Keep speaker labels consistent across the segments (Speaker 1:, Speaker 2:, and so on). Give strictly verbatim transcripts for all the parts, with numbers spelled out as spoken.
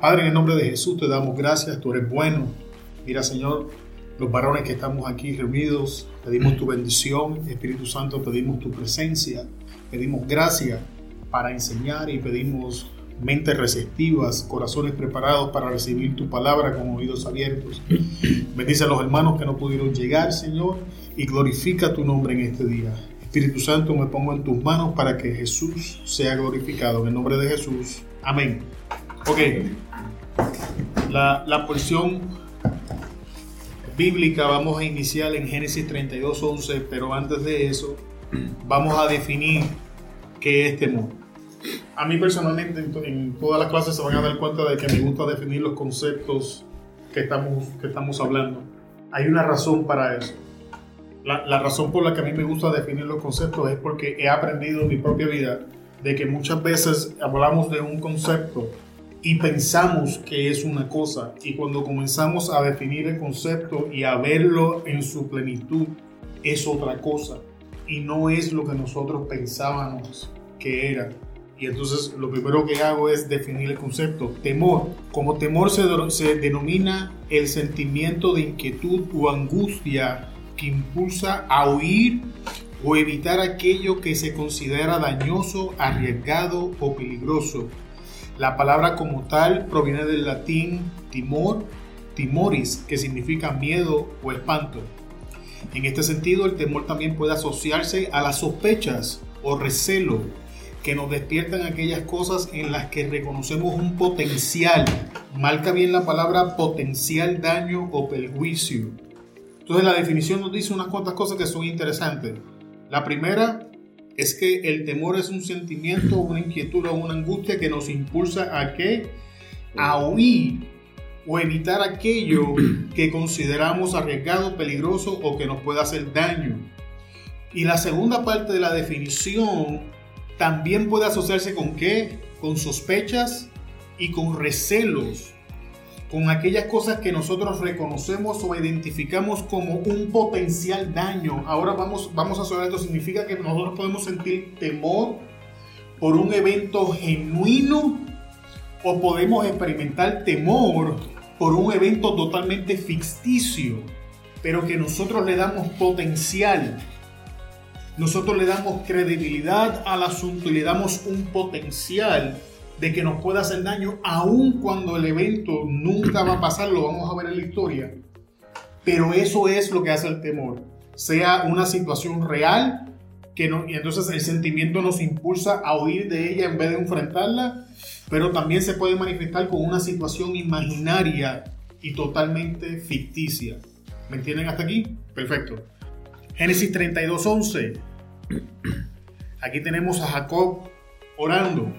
Speaker 1: Padre, en el nombre de Jesús te damos gracias, tú eres bueno. Mira, Señor, los varones que estamos aquí reunidos, pedimos tu bendición. Espíritu Santo, pedimos tu presencia, pedimos gracia para enseñar y pedimos mentes receptivas, corazones preparados para recibir tu palabra con oídos abiertos. Bendice a los hermanos que no pudieron llegar, Señor, y glorifica tu nombre en este día. Espíritu Santo, me pongo en tus manos para que Jesús sea glorificado. En el nombre de Jesús. Amén. Ok. La, la porción bíblica vamos a iniciar en Génesis treinta y dos, once, pero antes de eso vamos a definir qué es temor. A mí personalmente en, en todas las clases se van a dar cuenta de que me gusta definir los conceptos que estamos, que estamos hablando. Hay una razón para eso. La, la razón por la que a mí me gusta definir los conceptos es porque he aprendido en mi propia vida de que muchas veces hablamos de un concepto y pensamos que es una cosa, y cuando comenzamos a definir el concepto y a verlo en su plenitud es otra cosa y no es lo que nosotros pensábamos que era. Y entonces lo primero que hago es definir el concepto. Temor. Como temor se, se denomina el sentimiento de inquietud o angustia que impulsa a huir o evitar aquello que se considera dañoso, arriesgado o peligroso. La palabra como tal proviene del latín timor, timoris, que significa miedo o espanto. En este sentido, el temor también puede asociarse a las sospechas o recelo que nos despiertan aquellas cosas en las que reconocemos un potencial, marca bien la palabra potencial daño o perjuicio. Entonces la definición nos dice unas cuantas cosas que son interesantes. La primera es que el temor es un sentimiento, una inquietud o una angustia que nos impulsa a ¿qué? A huir o evitar aquello que consideramos arriesgado, peligroso o que nos pueda hacer daño. Y la segunda parte de la definición también puede asociarse con ¿qué? Con sospechas y con recelos, con aquellas cosas que nosotros reconocemos o identificamos como un potencial daño. Ahora vamos, vamos a saber esto. Significa que nosotros podemos sentir temor por un evento genuino o podemos experimentar temor por un evento totalmente ficticio, pero que nosotros le damos potencial. Nosotros le damos credibilidad al asunto y le damos un potencial de que nos pueda hacer daño, aun cuando el evento nunca va a pasar, lo vamos a ver en la historia. Pero eso es lo que hace el temor. Sea una situación real, que no, y entonces el sentimiento nos impulsa a huir de ella en vez de enfrentarla, pero también se puede manifestar con una situación imaginaria y totalmente ficticia. ¿Me entienden hasta aquí? Perfecto. Génesis treinta y dos, once. Aquí tenemos a Jacob orando.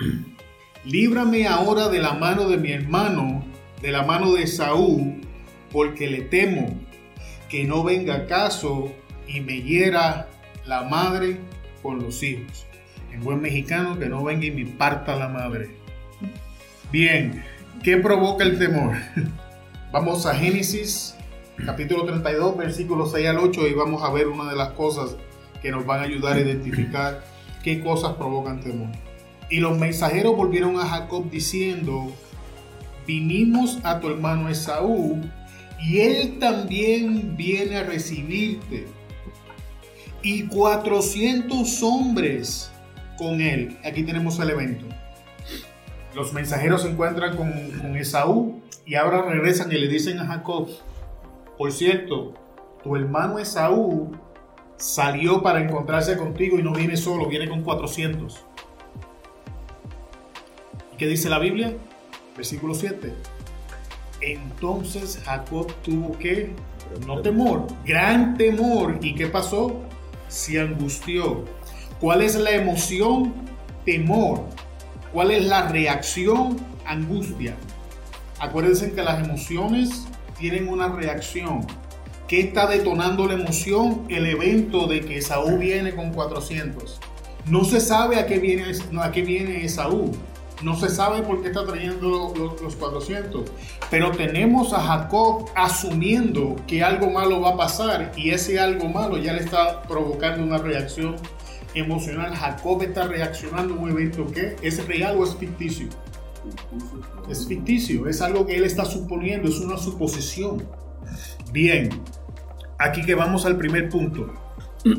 Speaker 1: Líbrame ahora de la mano de mi hermano, de la mano de Esaú, porque le temo que no venga caso y me hiera la madre con los hijos. En buen mexicano, que no venga y me parta la madre. Bien, ¿qué provoca el temor? Vamos a Génesis capítulo treinta y dos, versículos seis al ocho, y vamos a ver una de las cosas que nos van a ayudar a identificar qué cosas provocan temor. Y los mensajeros volvieron a Jacob diciendo: vinimos a tu hermano Esaú, y él también viene a recibirte, y cuatrocientos hombres con él. Aquí tenemos el evento. Los mensajeros se encuentran con, con Esaú, y ahora regresan y le dicen a Jacob: por cierto, tu hermano Esaú salió para encontrarse contigo y no viene solo, viene con cuatrocientos. ¿Qué dice la Biblia? Versículo siete. Entonces Jacob tuvo que, no temor, gran temor. ¿Y qué pasó? Se angustió. ¿Cuál es la emoción? Temor. ¿Cuál es la reacción? Angustia. Acuérdense que las emociones tienen una reacción. ¿Qué está detonando la emoción? El evento de que Esaú viene con cuatrocientos. No se sabe a qué viene, a qué viene Esaú. No se sabe por qué está trayendo los, los cuatrocientos. Pero tenemos a Jacob asumiendo que algo malo va a pasar, y ese algo malo ya le está provocando una reacción emocional. Jacob está reaccionando a un evento que es real o es ficticio. Es ficticio, es algo que él está suponiendo, es una suposición. Bien, aquí que vamos al primer punto. Dios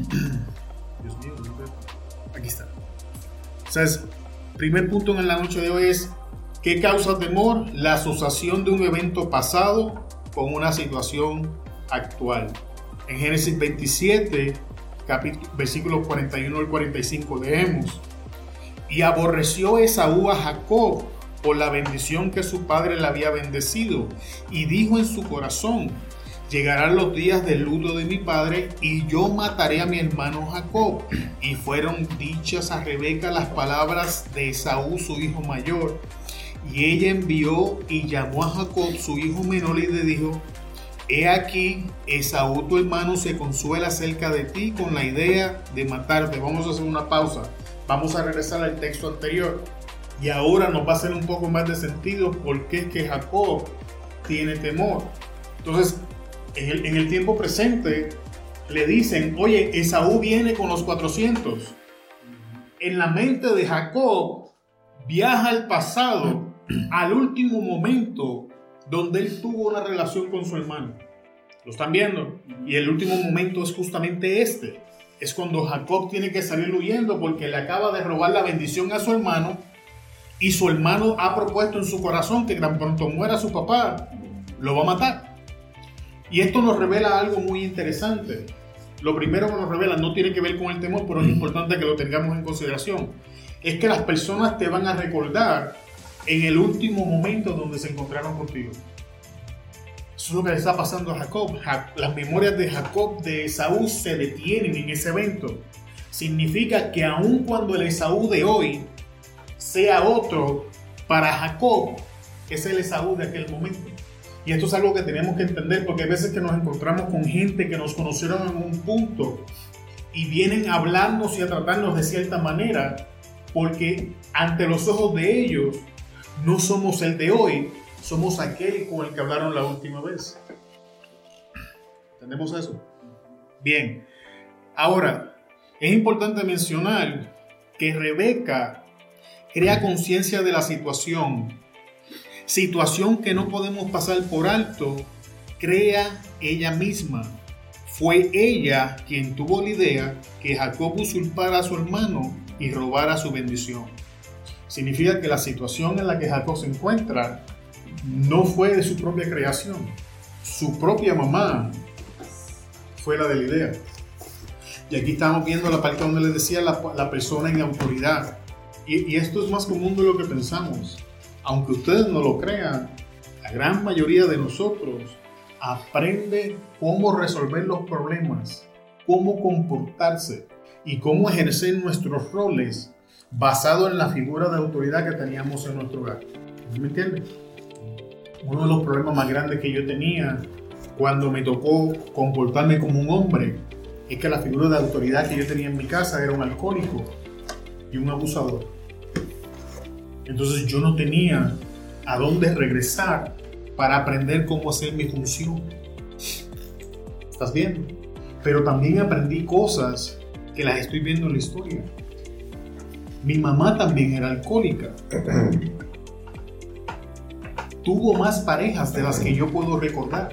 Speaker 1: mío, aquí está. Entonces, primer punto en la noche de hoy es: ¿qué causa temor? La asociación de un evento pasado con una situación actual. En Génesis veintisiete, capítulo, versículos cuarenta y uno al cuarenta y cinco, leemos: y aborreció Esaú a Jacob por la bendición que su padre le había bendecido, y dijo en su corazón: llegarán los días del luto de mi padre, y yo mataré a mi hermano Jacob. Y fueron dichas a Rebeca las palabras de Esaú, su hijo mayor. Y ella envió y llamó a Jacob, su hijo menor, y le dijo: he aquí, Esaú tu hermano se consuela acerca de ti con la idea de matarte. Vamos a hacer una pausa. Vamos a regresar al texto anterior. Y ahora nos va a hacer un poco más de sentido por qué es que Jacob tiene temor. Entonces, en el, en el tiempo presente, le dicen: oye, Esaú viene con los cuatrocientos. En la mente de Jacob, viaja al pasado, al último momento donde él tuvo una relación con su hermano. ¿Lo están viendo? Y el último momento es justamente este. Es cuando Jacob tiene que salir huyendo porque le acaba de robar la bendición a su hermano, y su hermano ha propuesto en su corazón que tan pronto muera su papá, lo va a matar. Y esto nos revela algo muy interesante. Lo primero que nos revela no tiene que ver con el temor, pero es importante que lo tengamos en consideración. Es que las personas te van a recordar en el último momento donde se encontraron contigo. Eso es lo que le está pasando a Jacob. Las memorias de Jacob de Esaú se detienen en ese evento. Significa que aun cuando el Esaú de hoy sea otro, para Jacob es el Esaú de aquel momento. Y esto es algo que tenemos que entender, porque hay veces que nos encontramos con gente que nos conocieron en un punto y vienen a hablarnos y a tratarnos de cierta manera, porque ante los ojos de ellos no somos el de hoy, somos aquel con el que hablaron la última vez. ¿Entendemos eso? Bien. Ahora, es importante mencionar que Rebeca crea conciencia de la situación. Situación que no podemos pasar por alto, crea ella misma. Fue ella quien tuvo la idea que Jacob usurpara a su hermano y robara su bendición. Significa que la situación en la que Jacob se encuentra no fue de su propia creación. Su propia mamá fue la de la idea. Y aquí estamos viendo la parte donde les decía la, la persona en autoridad. Y, y esto es más común de lo que pensamos. Aunque ustedes no lo crean, la gran mayoría de nosotros aprende cómo resolver los problemas, cómo comportarse y cómo ejercer nuestros roles basado en la figura de autoridad que teníamos en nuestro hogar. ¿Me entienden? Uno de los problemas más grandes que yo tenía cuando me tocó comportarme como un hombre es que la figura de autoridad que yo tenía en mi casa era un alcohólico y un abusador. Entonces yo no tenía a dónde regresar para aprender cómo hacer mi función. ¿Estás viendo? Pero también aprendí cosas que las estoy viendo en la historia. Mi mamá también era alcohólica. Tuvo más parejas de las que yo puedo recordar.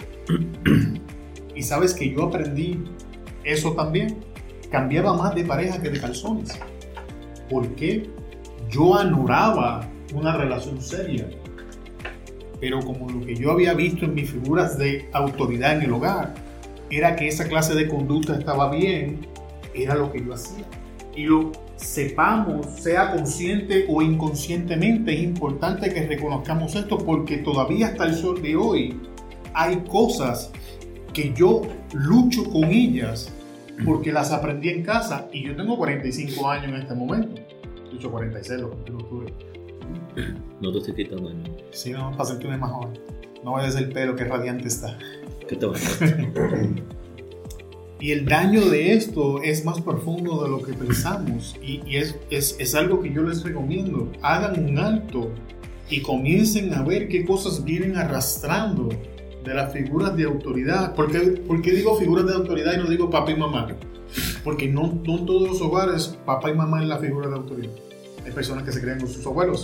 Speaker 1: Y sabes que yo aprendí eso también. Cambiaba más de pareja que de calzones. ¿Por qué? Yo añoraba una relación seria. Pero como lo que yo había visto en mis figuras de autoridad en el hogar era que esa clase de conducta estaba bien, era lo que yo hacía. Y lo sepamos, sea consciente o inconscientemente, es importante que reconozcamos esto, porque todavía hasta el sol de hoy hay cosas que yo lucho con ellas porque las aprendí en casa, y yo tengo cuarenta y cinco años en este momento. De hecho, cuarenta y seis lo que octubre.
Speaker 2: No te estoy quitando años.
Speaker 1: Sí, no, para sentirme más joven. No vaya a ser el pelo, que radiante está.
Speaker 2: ¿Qué te va a hacer?
Speaker 1: Y el daño de esto es más profundo de lo que pensamos. Y, y es, es, es algo que yo les recomiendo. Hagan un alto y comiencen a ver qué cosas vienen arrastrando de las figuras de autoridad. ¿Por qué, por qué digo figuras de autoridad y no digo papá y mamá? Porque no, no en todos los hogares papá y mamá es la figura de autoridad. Hay personas que se creen con sus abuelos,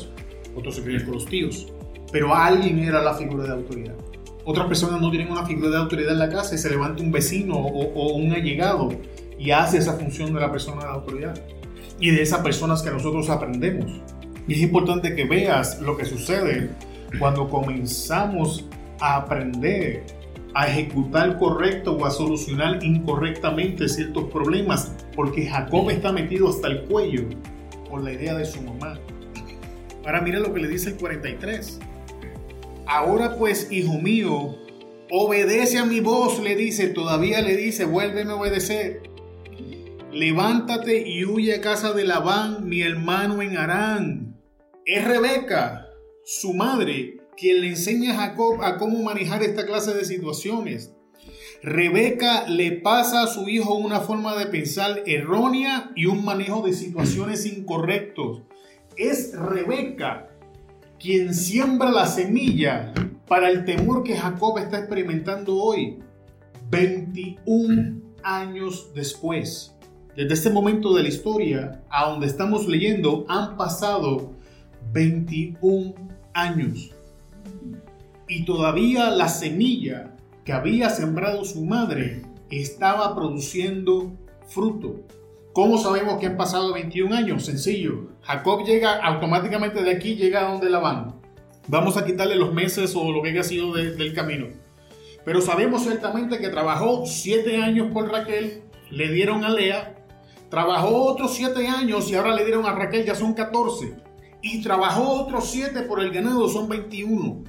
Speaker 1: otros se crían con los tíos, pero alguien era la figura de autoridad. Otras personas no tienen una figura de autoridad en la casa y se levanta un vecino o, o un allegado y hace esa función de la persona de autoridad y de esas personas que nosotros aprendemos. Y es importante que veas lo que sucede cuando comenzamos a aprender a ejecutar correcto o a solucionar incorrectamente ciertos problemas, porque Jacob está metido hasta el cuello por la idea de su mamá. Ahora mira lo que le dice el cuarenta y tres. Ahora pues, hijo mío, obedece a mi voz, le dice, todavía le dice, vuélveme a obedecer. Levántate y huye a casa de Labán, mi hermano en Harán. Es Rebeca, su madre, quien le enseña a Jacob a cómo manejar esta clase de situaciones. Rebeca le pasa a su hijo una forma de pensar errónea y un manejo de situaciones incorrectos. Es Rebeca quien siembra la semilla para el temor que Jacob está experimentando hoy, veintiún años después. Desde este momento de la historia a donde estamos leyendo han pasado veintiún años. Y todavía la semilla que había sembrado su madre estaba produciendo fruto. ¿Cómo sabemos que han pasado veintiún años? Sencillo. Jacob llega automáticamente de aquí, llega a donde Labán. Vamos a quitarle los meses o lo que haya sido de, del camino. Pero sabemos ciertamente que trabajó siete años por Raquel, le dieron a Lea, trabajó otros siete años y ahora le dieron a Raquel, ya son catorce. Y trabajó otros siete por el ganado, son veintiuno.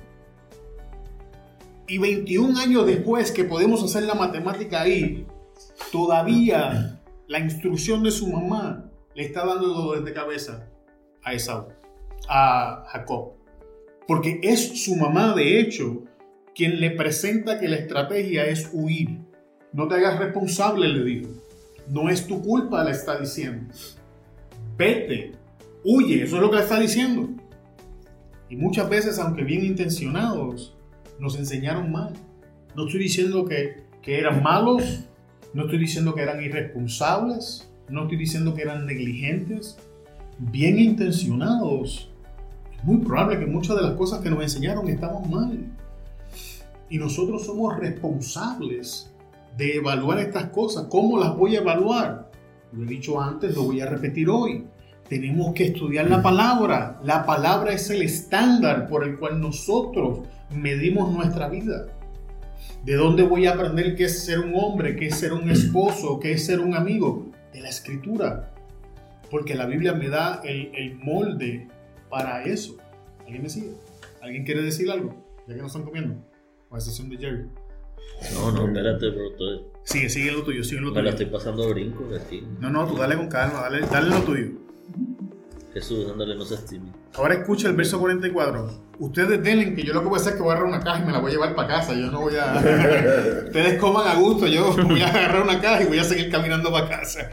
Speaker 1: Y veintiún años después, que podemos hacer la matemática ahí, todavía la instrucción de su mamá le está dando dolores de cabeza a Esaú, a Jacob. Porque es su mamá, de hecho, quien le presenta que la estrategia es huir. No te hagas responsable, le dijo. No es tu culpa, le está diciendo. Vete, huye, eso es lo que le está diciendo. Y muchas veces, aunque bien intencionados, nos enseñaron mal. No estoy diciendo que, que eran malos, no estoy diciendo que eran irresponsables, no estoy diciendo que eran negligentes. Bien intencionados, es muy probable que muchas de las cosas que nos enseñaron estaban mal. Y nosotros somos responsables de evaluar estas cosas. ¿Cómo las voy a evaluar? Lo he dicho antes, lo voy a repetir hoy. Tenemos que estudiar la palabra. La palabra es el estándar por el cual nosotros medimos nuestra vida. ¿De dónde voy a aprender qué es ser un hombre, qué es ser un esposo, qué es ser un amigo? De la Escritura. Porque la Biblia me da el, el molde para eso. ¿Alguien me sigue? ¿Alguien quiere decir algo? Ya que no están comiendo. A excepción de Jerry.
Speaker 2: No, no, espérate, bro. Tú...
Speaker 1: Sigue, sigue lo tuyo, sigue lo
Speaker 2: Me
Speaker 1: tuyo.
Speaker 2: la estoy pasando brincos de ti.
Speaker 1: No, no, tú dale con calma, dale, dale lo tuyo.
Speaker 2: Jesús, dándole no se estime.
Speaker 1: Ahora escucha el verso cuarenta y cuatro. Ustedes denle, que yo lo que voy a hacer es que voy a agarrar una caja y me la voy a llevar para casa. Yo no voy a... Ustedes coman a gusto, yo voy a agarrar una caja y voy a seguir caminando para casa.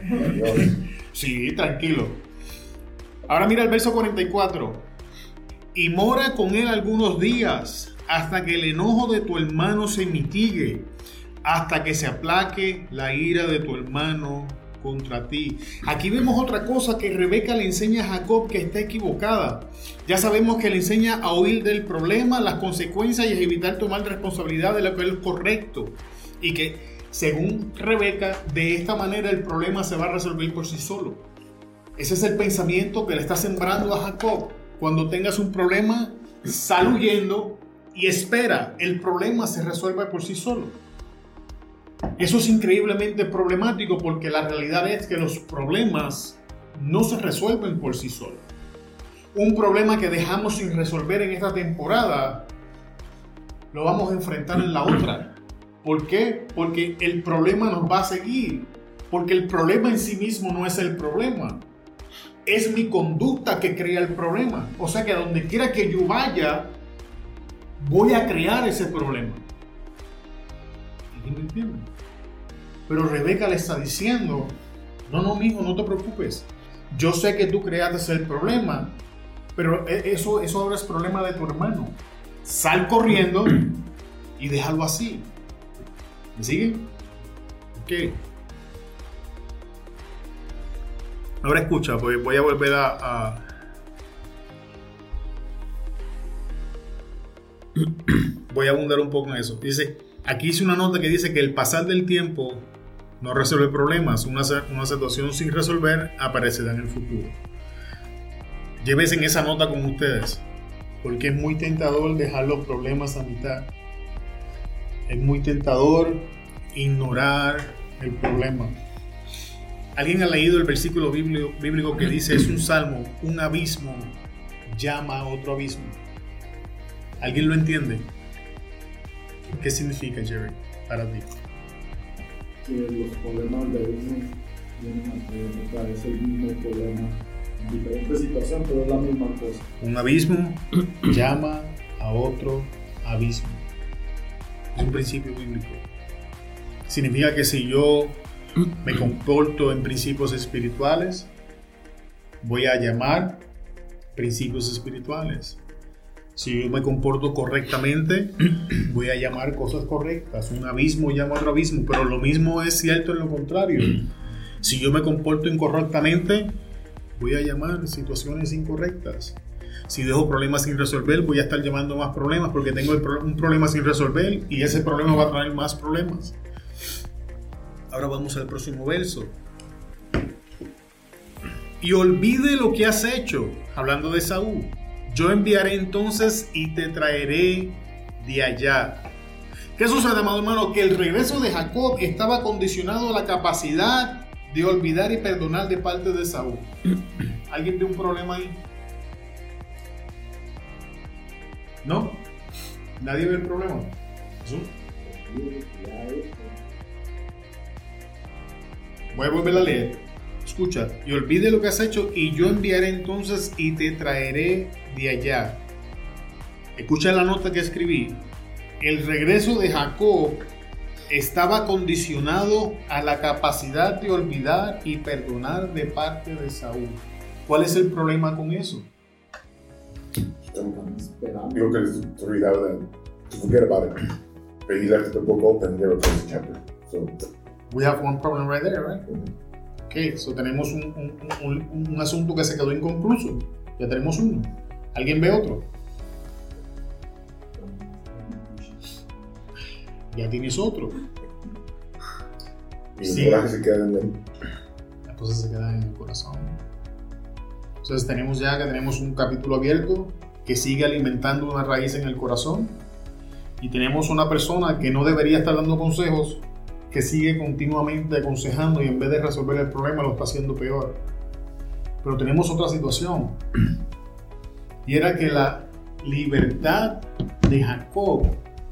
Speaker 1: Sí, tranquilo. Ahora mira el verso cuarenta y cuatro. Y mora con él algunos días, hasta que el enojo de tu hermano se mitigue, hasta que se aplaque la ira de tu hermano contra ti. Aquí vemos otra cosa que Rebeca le enseña a Jacob que está equivocada. Ya sabemos que le enseña a huir del problema, las consecuencias y a evitar tomar responsabilidad de lo que es correcto. Y que, según Rebeca, de esta manera el problema se va a resolver por sí solo. Ese es el pensamiento que le está sembrando a Jacob. Cuando tengas un problema, sal huyendo y espera, el problema se resuelve por sí solo. Eso es increíblemente problemático porque la realidad es que los problemas no se resuelven por sí solos. Un problema que dejamos sin resolver en esta temporada, lo vamos a enfrentar en la otra. ¿Por qué? Porque el problema nos va a seguir. Porque el problema en sí mismo no es el problema. Es mi conducta que crea el problema. O sea que a donde quiera que yo vaya, voy a crear ese problema. ¿Alguien me entiende? Pero Rebeca le está diciendo, no, no, mijo, no te preocupes. Yo sé que tú creaste el problema, pero eso, eso ahora es problema de tu hermano. Sal corriendo y déjalo así. ¿Me siguen? Ok. Ahora escucha, pues voy a volver a, a, voy a abundar un poco en eso. Dice, aquí hice una nota que dice que el pasar del tiempo no resuelve problemas. Una, una situación sin resolver aparecerá en el futuro. Llévense esa nota con ustedes, porque es muy tentador dejar los problemas a mitad. Es muy tentador ignorar el problema. ¿Alguien ha leído el versículo bíblico, bíblico que dice, es un salmo, un abismo llama a otro abismo? ¿Alguien lo entiende? ¿Qué significa, Jerry, para ti?
Speaker 3: Que los problemas de uno vienen a traerse el mismo problema en diferentes situaciones, pero es la misma cosa.
Speaker 1: Un abismo llama a otro abismo. Es un principio bíblico. Significa que si yo me comporto en principios espirituales, voy a llamar principios espirituales. Si yo me comporto correctamente, voy a llamar cosas correctas. Un abismo llama a otro abismo, pero lo mismo es cierto en lo contrario. Si yo me comporto incorrectamente, voy a llamar situaciones incorrectas. Si dejo problemas sin resolver, voy a estar llamando más problemas porque tengo el pro- un problema sin resolver y ese problema va a traer más problemas. Ahora vamos al próximo verso. Y olvide lo que has hecho, hablando de Saúl. Yo enviaré entonces y te traeré de allá. ¿Qué sucede, amado hermano? Que el regreso de Jacob estaba condicionado a la capacidad de olvidar y perdonar de parte de Saúl. ¿Alguien ve un problema ahí? ¿No? ¿Nadie ve el problema? ¿Sí? Voy a volver a leer. Escucha, y olvide lo que has hecho y yo enviaré entonces y te traeré de allá. Escucha la nota que escribí. El regreso de Jacob estaba condicionado a la capacidad de olvidar y perdonar de parte de Saúl. ¿Cuál es el problema con eso?
Speaker 4: Digo que to read out that, to forget about it. But he left the book open and never closed the chapter. So
Speaker 1: We have one problem right there, right? Okay, so tenemos un, un, un, un asunto que se quedó inconcluso. Ya tenemos uno. ¿Alguien ve otro? Ya tienes otro.
Speaker 4: y
Speaker 1: Sí.
Speaker 4: el coraje se queda en él.
Speaker 1: Las cosas se quedan en el corazón. Entonces tenemos ya que tenemos un capítulo abierto que sigue alimentando una raíz en el corazón y tenemos una persona que no debería estar dando consejos, que sigue continuamente aconsejando y en vez de resolver el problema lo está haciendo peor. Pero tenemos otra situación y era que la libertad de Jacob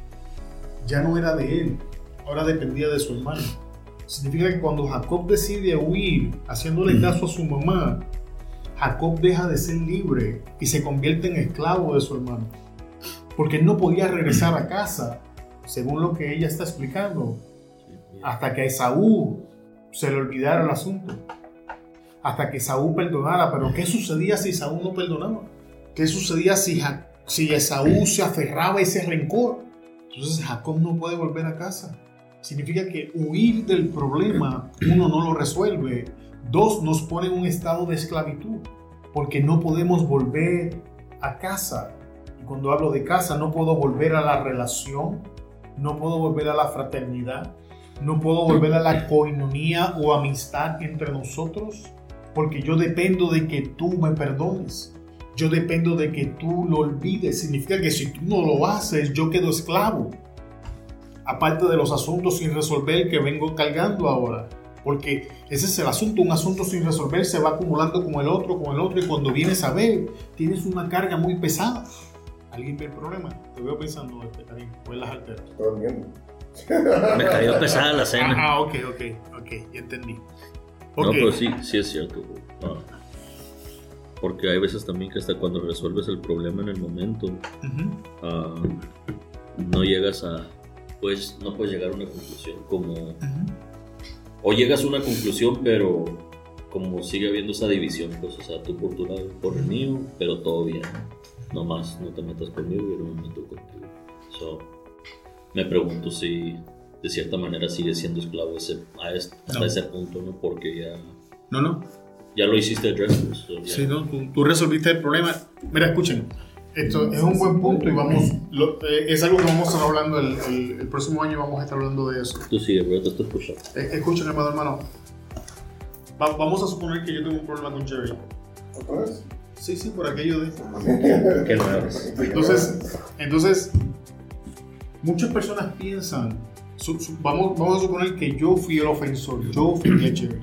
Speaker 1: ya no era de él, ahora dependía de su hermano. Significa que cuando Jacob decide huir haciéndole caso a su mamá, Jacob deja de ser libre y se convierte en esclavo de su hermano, porque él no podía regresar a casa, según lo que ella está explicando, hasta que a Esaú se le olvidara el asunto, hasta que Esaú perdonara. Pero ¿qué sucedía si Esaú no perdonaba? ¿Qué sucedía si, Ja- si Esaú se aferraba a ese rencor? Entonces Jacob no puede volver a casa. Significa que huir del problema, uno, no lo resuelve. Dos, nos pone en un estado de esclavitud, porque no podemos volver a casa. Y cuando hablo de casa, no puedo volver a la relación, no puedo volver a la fraternidad, no puedo volver a la coinonía o amistad entre nosotros, porque yo dependo de que tú me perdones. Yo dependo de que tú lo olvides. Significa que si tú no lo haces, yo quedo esclavo. Aparte de los asuntos sin resolver que vengo cargando ahora. Porque ese es el asunto. Un asunto sin resolver se va acumulando con el otro, con el otro. Y cuando vienes a ver, tienes una carga muy pesada. ¿Alguien ve el problema? Te veo pensando, Karim. ¿O es las alteras?
Speaker 4: Está durmiendo.
Speaker 2: Me cayó pesada la cena.
Speaker 1: Ah, ok, ok, ok. Ya entendí.
Speaker 2: No,
Speaker 1: Ok.
Speaker 2: pero sí, sí es cierto. güey. Ah. Porque hay veces también que hasta cuando resuelves el problema en el momento,
Speaker 1: Ujú.
Speaker 2: ah, no llegas a, pues, no puedes llegar a una conclusión como,
Speaker 1: Ujú.
Speaker 2: o llegas a una conclusión, pero como sigue habiendo esa división, pues, o sea, tú por tu lado, por el mío, pero todo bien, no más, no te metas conmigo y yo no me meto contigo. So, me pregunto si de cierta manera sigue siendo esclavo ese, a este, hasta
Speaker 1: No.
Speaker 2: ese punto, ¿no? Porque ya,
Speaker 1: No, no.
Speaker 2: ya lo hiciste address, pues, so, ya-
Speaker 1: Sí, no, tú, tú resolviste el problema. Mira, escuchen, Esto es un buen punto y vamos, lo, eh, es algo que vamos a estar hablando el, el, el próximo año, vamos a estar hablando de eso.
Speaker 2: Tú sigue, pero te estoy escuchando.
Speaker 1: Eh, escuchen, hermano, hermano. Va, vamos a suponer que yo tengo un problema con Jerry.
Speaker 4: ¿Otra vez?
Speaker 1: Sí, sí, por aquello de...
Speaker 2: ¿Qué no eres?
Speaker 1: Entonces, entonces, muchas personas piensan, su, su, vamos, vamos a suponer que yo fui el ofensor, yo fui a Jerry.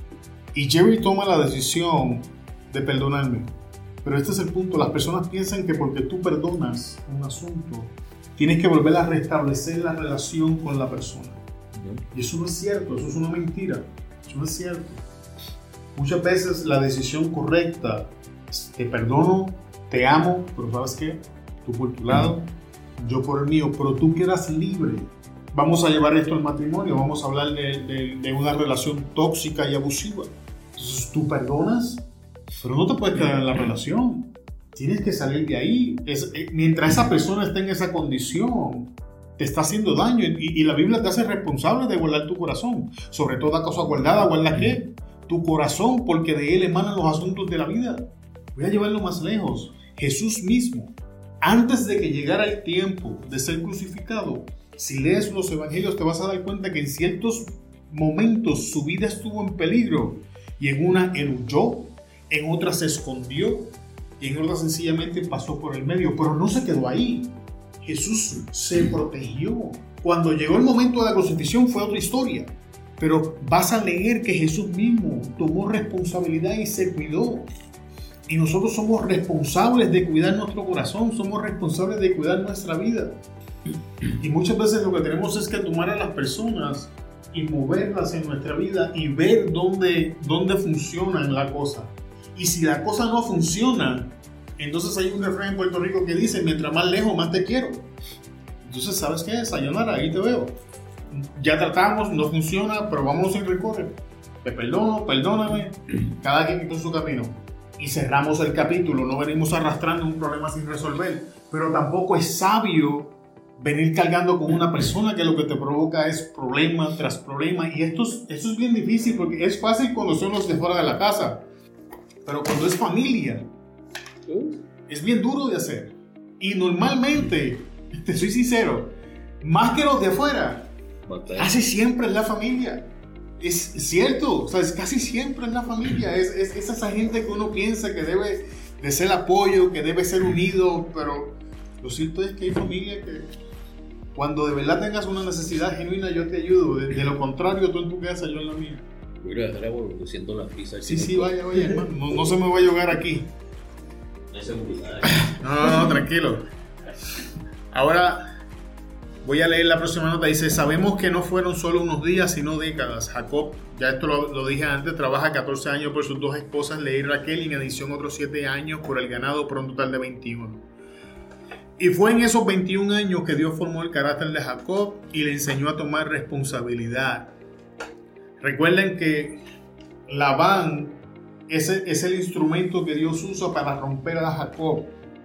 Speaker 1: Y Jerry toma la decisión de perdonarme. Pero este es el punto, las personas piensan que porque tú perdonas un asunto, tienes que volver a restablecer la relación con la persona. Y eso no es cierto, eso es una mentira, eso no es cierto. Muchas veces la decisión correcta es, te perdono, te amo, pero ¿sabes qué? Tú por tu lado, yo por el mío, pero tú quedas libre. Vamos a llevar esto al matrimonio, vamos a hablar de, de, de una relación tóxica y abusiva. Entonces tú perdonas, pero no te puedes quedar en la relación. Tienes que salir de ahí. Es, eh, mientras esa persona esté en esa condición, te está haciendo daño. Y, y la Biblia te hace responsable de guardar tu corazón. Sobre toda cosa guardada, ¿guarda qué? Tu corazón, porque de él emanan los asuntos de la vida. Voy a llevarlo más lejos. Jesús mismo, antes de que llegara el tiempo de ser crucificado, si lees los evangelios te vas a dar cuenta que en ciertos momentos su vida estuvo en peligro. Y en una él huyó, en otra se escondió y en otra sencillamente pasó por el medio, pero no se quedó ahí. Jesús se protegió. Cuando llegó el momento de la crucifixión fue otra historia, pero vas a leer que Jesús mismo tomó responsabilidad y se cuidó. Y nosotros somos responsables de cuidar nuestro corazón, somos responsables de cuidar nuestra vida. Y muchas veces lo que tenemos es que tomar a las personas y moverlas en nuestra vida y ver dónde, dónde funcionan la cosa. Y si la cosa no funciona, entonces hay un refrán en Puerto Rico que dice, mientras más lejos, más te quiero. Entonces, ¿sabes qué? Sayonara, ahí te veo. Ya tratamos, no funciona, pero vamos sin recorrer. Te perdono, perdóname, cada quien con su camino. Y cerramos el capítulo, no venimos arrastrando un problema sin resolver. Pero tampoco es sabio venir cargando con una persona que lo que te provoca es problema tras problema. Y esto es, esto es bien difícil porque es fácil cuando son los de fuera de la casa. Pero cuando es familia, es bien duro de hacer. Y normalmente, te soy sincero, más que los de afuera, casi siempre es la familia. Es cierto, o sea, es casi siempre es la familia. Es, es, es esa gente que uno piensa que debe de ser apoyo, que debe ser unido. Pero lo cierto es que hay familia que cuando de verdad tengas una necesidad genuina, yo te ayudo. De, de lo contrario, tú en tu casa, yo en la mía.
Speaker 2: Voy a dejar a siento la pizza.
Speaker 1: Sí, sí, vaya, vaya, hermano. No, no se me va a ahogar aquí.
Speaker 2: No hay seguridad.
Speaker 1: No, no, no, tranquilo. Ahora voy a leer la próxima nota. Dice, sabemos que no fueron solo unos días, sino décadas. Jacob, ya esto lo, lo dije antes, trabaja catorce años por sus dos esposas, Lea y Raquel, y en adición otros siete años por el ganado, por un total de veintiuno. Y fue en esos veintiún años que Dios formó el carácter de Jacob y le enseñó a tomar responsabilidad. Recuerden que Labán es el, es el instrumento que Dios usa para romper a Jacob.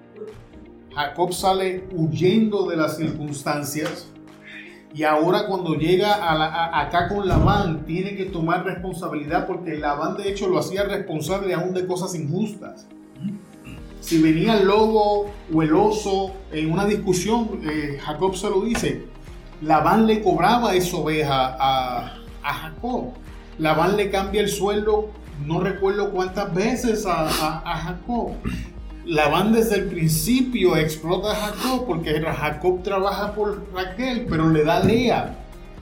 Speaker 1: Jacob sale huyendo de las circunstancias y ahora cuando llega a la, a, acá con Labán tiene que tomar responsabilidad porque Labán de hecho lo hacía responsable aún de cosas injustas. Si venía el lobo o el oso en una discusión, eh, Jacob se lo dice, Labán le cobraba esa oveja a a Jacob. Labán le cambia el sueldo, no recuerdo cuántas veces a, a, a Jacob. Labán desde el principio explota a Jacob porque Jacob trabaja por Raquel, pero le da Lea.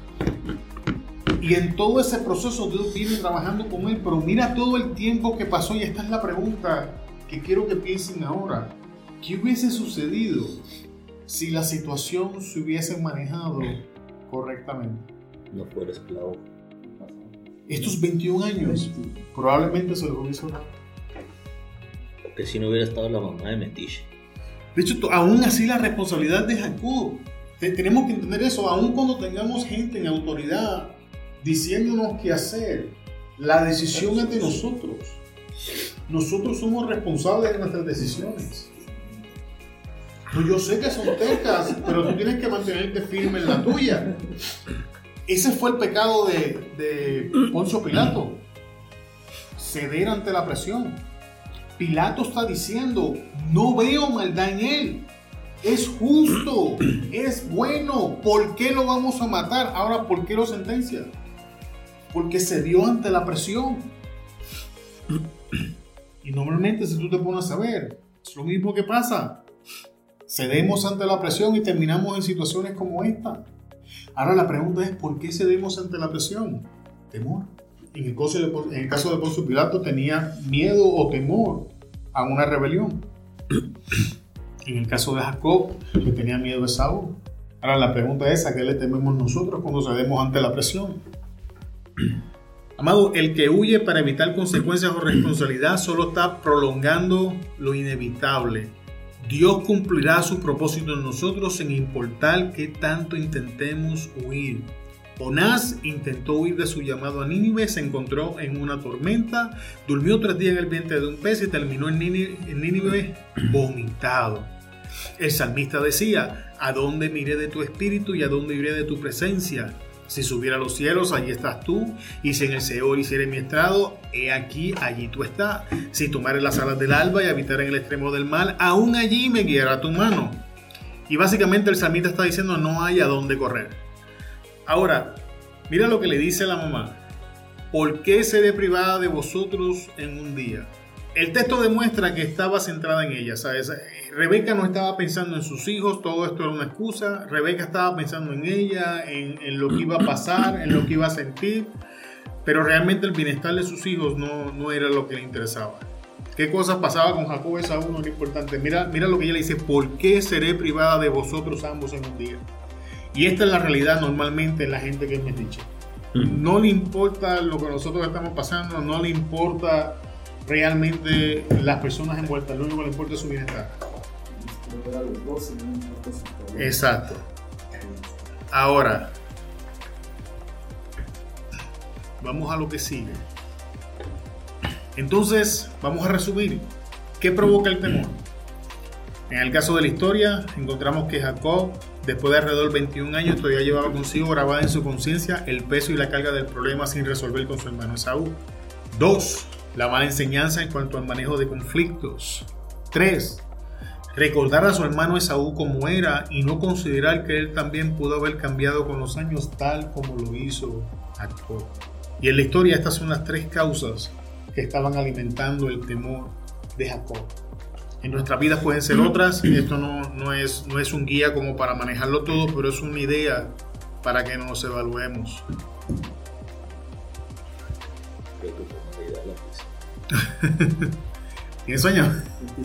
Speaker 1: Y en todo ese proceso Dios viene trabajando con él, pero mira todo el tiempo que pasó y esta es la pregunta que quiero que piensen ahora. ¿Qué hubiese sucedido si la situación se hubiese manejado correctamente?
Speaker 2: No fuera esclavo.
Speaker 1: Estos veintiún años probablemente se los hubiese dado.
Speaker 2: Porque si no hubiera estado la mamá de Metiche.
Speaker 1: De hecho, aún así la responsabilidad de Jacob. Tenemos que entender eso. Aún cuando tengamos gente en autoridad diciéndonos qué hacer, la decisión es de nosotros. Nosotros somos responsables de nuestras decisiones. Pues yo sé que son tercas, pero tú tienes que mantenerte firme en la tuya. Ese fue el pecado de, de Poncio Pilato. Ceder ante la presión. Pilato está diciendo, no veo maldad en él. Es justo, es bueno. ¿Por qué lo vamos a matar? Ahora, ¿por qué lo sentencia? Porque se dio ante la presión. Y normalmente, si tú te pones a ver, es lo mismo que pasa. Cedemos ante la presión y terminamos en situaciones como esta. Ahora la pregunta es, ¿por qué cedemos ante la presión? Temor. En el caso de, en el caso de Poncio Pilato tenía miedo o temor a una rebelión. En el caso de Jacob, que tenía miedo de Saúl. Ahora la pregunta es, ¿a qué le tememos nosotros cuando cedemos ante la presión? Amado, el que huye para evitar consecuencias o responsabilidad solo está prolongando lo inevitable. Dios cumplirá su propósito en nosotros sin importar qué tanto intentemos huir. Jonás intentó huir de su llamado a Nínive, se encontró en una tormenta, durmió tres días en el vientre de un pez y terminó en Nínive, en Nínive vomitado. El salmista decía, ¿a dónde miré de tu espíritu y a dónde iré de tu presencia? Si subiera a los cielos, allí estás tú, y si en el Seol hiciere mi estrado, he aquí, allí tú estás. Si tomare las alas del alba y habitar en el extremo del mal, aún allí me guiará tu mano. Y básicamente el salmista está diciendo, no hay a dónde correr. Ahora, mira lo que le dice la mamá. ¿Por qué seré privada de vosotros en un día? El texto demuestra que estaba centrada en ella, ¿sabes? Rebeca no estaba pensando en sus hijos, todo esto era una excusa. Rebeca estaba pensando en ella, en, en lo que iba a pasar, en lo que iba a sentir, pero realmente el bienestar de sus hijos no, no era lo que le interesaba. ¿Qué cosas pasaba con Jacob y Saúl? No era importante. Mira, mira lo que ella le dice, ¿por qué seré privada de vosotros ambos en un día? Y esta es la realidad normalmente en la gente que es metiche. No le importa lo que nosotros estamos pasando, no le importa realmente las personas envueltas, lo único que le importa es su bienestar. Exacto. Ahora, vamos a lo que sigue. Entonces, vamos a resumir. ¿Qué provoca el temor? En el caso de la historia, encontramos que Jacob, después de alrededor de veintiún años, todavía llevaba consigo grabada en su conciencia el peso y la carga del problema sin resolver con su hermano Esaú. Dos, la mala enseñanza en cuanto al manejo de conflictos. Tres, recordar a su hermano Esaú como era y no considerar que él también pudo haber cambiado con los años tal como lo hizo Jacob. Y en la historia estas son las tres causas que estaban alimentando el temor de Jacob. En nuestras vidas pueden ser otras, esto no, no, es, no es un guía como para manejarlo todo, pero es una idea para que nos evaluemos. ¿Tienes sueño?